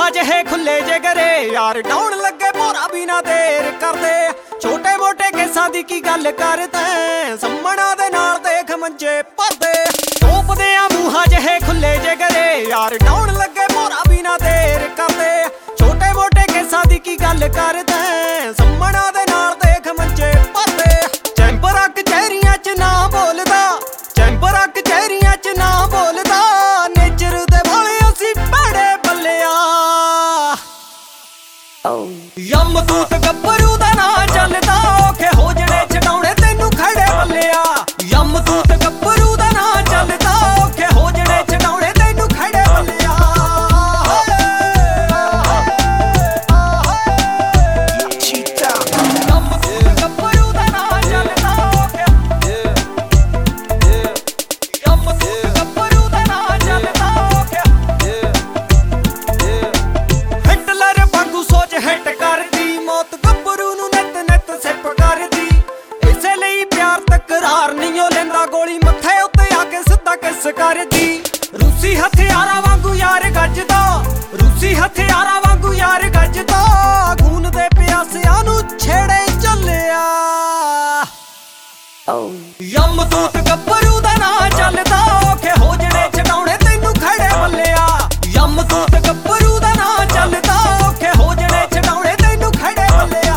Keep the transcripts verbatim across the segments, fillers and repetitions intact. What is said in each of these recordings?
ਮੂੰਹਾਂ ਜਿਹੇ ਖੁੱਲੇ ਜੇ ਗਰੇ ਯਾਰ ਡਾਉਣ ਲੱਗੇ ਭੋਰਾ ਵੀ ਨਾ ਦੇਰ ਕਰਦੇ ਛੋਟੇ ਮੋਟੇ ਕੇਸਾਂ ਦੀ ਕੀ ਗੱਲ ਕਰਦੇ ਸੰਮਣਾ ਦੇ ਨਾਲ ਦੇਖ ਮੰਜੇ ਭਰਦੇ ਟੋਪਦੇ ਆ ਮੂੰਹਾਂ ਜਿਹੇ ਖੁੱਲੇ ਜੇ ਗਰੇ ਯਾਰ ਡਾਉਣ ਲੱਗੇ ਭੋਰਾ ਵੀ ਨਾ ਦੇਰ ਕਰਦੇ ਛੋਟੇ ਮੋਟੇ ਕੇਸਾਂ ਦੀ ਕੀ ਗੱਲ ਕਰਦੇ ਸੰਮਣਾ ਦੇ ਨਾਲ ਦੇਖ ਮੰਜੇ ਭਰਦੇ ਚੈਂਬਰਾਂ ਕਚਹਿਰੀਆਂ ਚ ਨਾ ਬੋਲਦਾ ਚੈਂਬਰਾਂ ਕਚਹਿਰੀਆਂ ਚ ਨਾ ਬੋਲਦਾ ਨੇਚਰ ਦੇ ਵਾਲੇ ਅਸੀਂ ਭੜੇ ਬੱਲਿਆ ਯਮ ਤੂੰ ਤੇ ਗੱਭਰੂ ਦਾ ਨਾਂ ਚੱਲਦਾ ਔਖੇ ਹੋ ਜਣੇ ਛਡਾਉਣੇ ਤੈਨੂੰ ਖੜੇ ਬੱਲਿਆ ਯਮ ਤੂੰ ਤੇ ਗੱਭਰੂ ਦਾ ਨਾਂ ਚੱਲਦਾ ਔਖੇ ਹੋ ਜਣੇ ਛਡਾਉਣੇ ਤੈਨੂੰ ਖੜੇ ਬੱਲਿਆ ਯਮ ਤੂੰ ਤੇ ਗੱਭਰੂ ਦਾ ਨਾਂ ਚੱਲਦਾ ਔਖੇ ਯਮ ਤੂੰ ਤੇ ਗੱਭਰੂ ਦਾ ਨਾਂ ਚੱਲਦਾ ਔਖੇ ਹਿਟਲਰ ਵਾਂਗੂ ਸੋਚ ਹਿੱਟ ਕਰਦੀ ਮੌਤ ਗੱਭਰੂ ਨੂੰ ਨਿਤ ਨਿਤ ਸਿਪ ਕਰਦੀ ਇਸੇ ਲਈ ਪਿਆਰ ਤਕਰਾਰ ਨਹੀਂ ਉਹ ਲੈਂਦਾ ਗੋਲੀ ਮੱਥੇ ਉੱਤੇ ਆ ਕੇ ਸਿੱਧਾ ਕਿਸ ਕਰਦੀ ਰੂਸੀ ਹਥਿਆਰਾਂ ਵਾਂਗੂ ਯਾਰ ਗੱਜਦਾ ਰੂਸੀ ਹਥਿਆਰਾਂ ਵਾਂਗੂ ਯਾਰ ਗੱਜਦਾ ਖੂਨ ਦੇ ਪਿਆਸਿਆਂ ਨੂੰ ਛੇੜੇ ਚੱਲਿਆ ਯਮ ਤੂੰ ਤੇ ਗੱਭਰੂ ਦਾ ਨਾਂ ਚੱਲਦਾ ਔਖੇ ਹੋ ਜਣੇ ਛਡਾਉਣੇ ਤੈਨੂੰ ਖੜੇ ਬੱਲਿਆ ਯਮ ਤੂੰ ਤੇ ਗੱਭਰੂ ਦਾ ਨਾਂ ਚੱਲਦਾ ਔਖੇ ਹੋ ਜਣੇ ਛਡਾਉਣੇ ਤੈਨੂੰ ਖੜੇ ਬੱਲਿਆ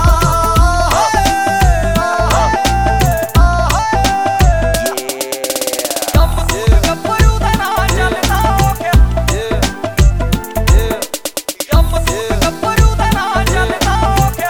ਯਮ ਤੂੰ ਤੇ ਗੱਭਰੂ ਦਾ ਨਾਂ ਚੱਲਦਾ ਔਖੇ ਯਮ ਤੂੰ ਤੇ ਗੱਭਰੂ ਦਾ ਨਾਂ ਚੱਲਦਾ ਔਖੇ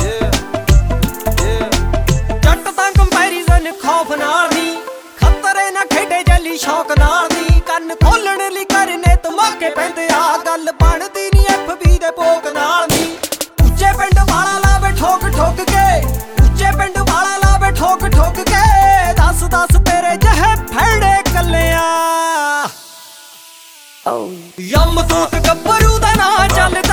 ਜੱਟ ਤਾਂ ਕੰਪੈਰੀਜ਼ਨ ਖੌਫ ਨਾਲ ਨਹੀਂ ਖਤਰੇ ਨਾ ਖੇਡੇ ਜੱਲੀ ਸ਼ੌਕ ਨਾਲ ਨਹੀਂ ਕੰਨ ਖੋਲਣ ਲਈ ਕਰਨੇ ਧਮਾਕੇ ਪੈਂਦੇ ਆ ਗੱਲ ਬਣਦੀ ਨਹੀਂ ਐਫ ਬੀ ਦੇ ਭੋਗ ਨਾਲ ਨਹੀਂ ਉੱਚੇ ਪਿੰਡ ਵਾਲਾ ਲਾਵੇ ਠੋਕ ਠੋਕ ਕੇ ਉੱਚੇ ਪਿੰਡ ਵਾਲਾ ਲਾਵੇ ਠੋਕ ਠੋਕ ਕੇ ਦੱਸ ਦੱਸ ਤੇਰੇ ਜਿਹੇ ਫੈੜੇ ਕੱਲਿਆ ਯਮ ਤੂੰ ਤੇ ਗੱਭਰੂ ਦਾ ਨਾਂ ਚੱਲ